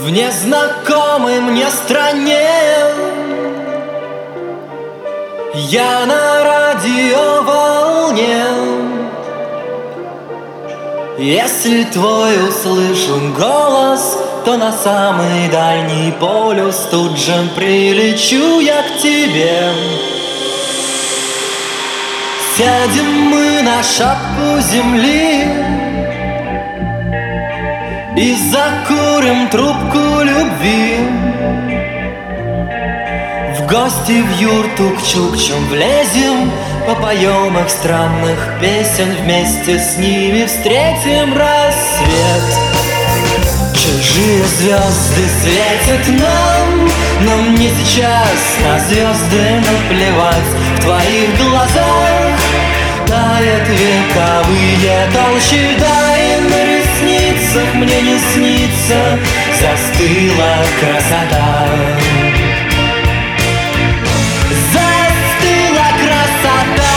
В незнакомой мне стране я на радиоволне. Если твой услышан голос, то на самый дальний полюс тут же прилечу я к тебе. Сядем мы на шапку земли и закурим трубку любви. В гости в юрту к чукчам влезем, попоем их странных песен, вместе с ними встретим рассвет. Чужие звезды светят нам, но мне сейчас на звезды наплевать. В твоих глазах тает вековые толщи льда, и на ресницах мне не снится застыла красота. Застыла красота.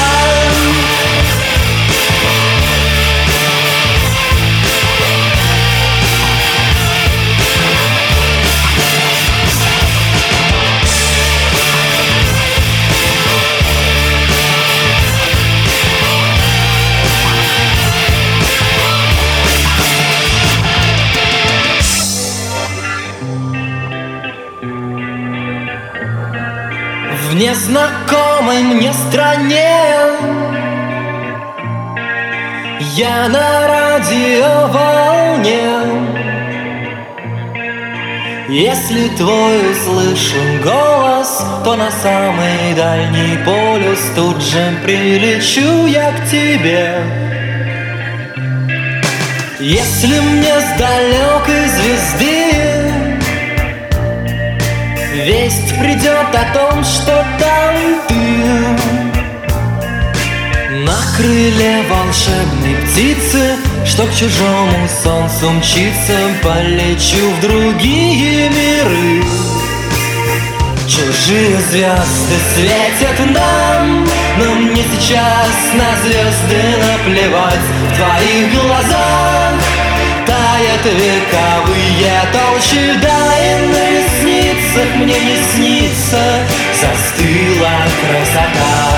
В незнакомой мне стране я на радиоволне. Если твой услышан голос, то на самый дальний полюс тут же прилечу я к тебе. Если мне с далекой звезды весть придет о том, что там ты, на крыле волшебной птицы, что к чужому солнцу мчится, полечу в другие миры. Чужие звезды светят нам, но мне сейчас на звезды наплевать. В твоих глазах тает вековые толщи льда, и на ресницах мне не снится застыла красота.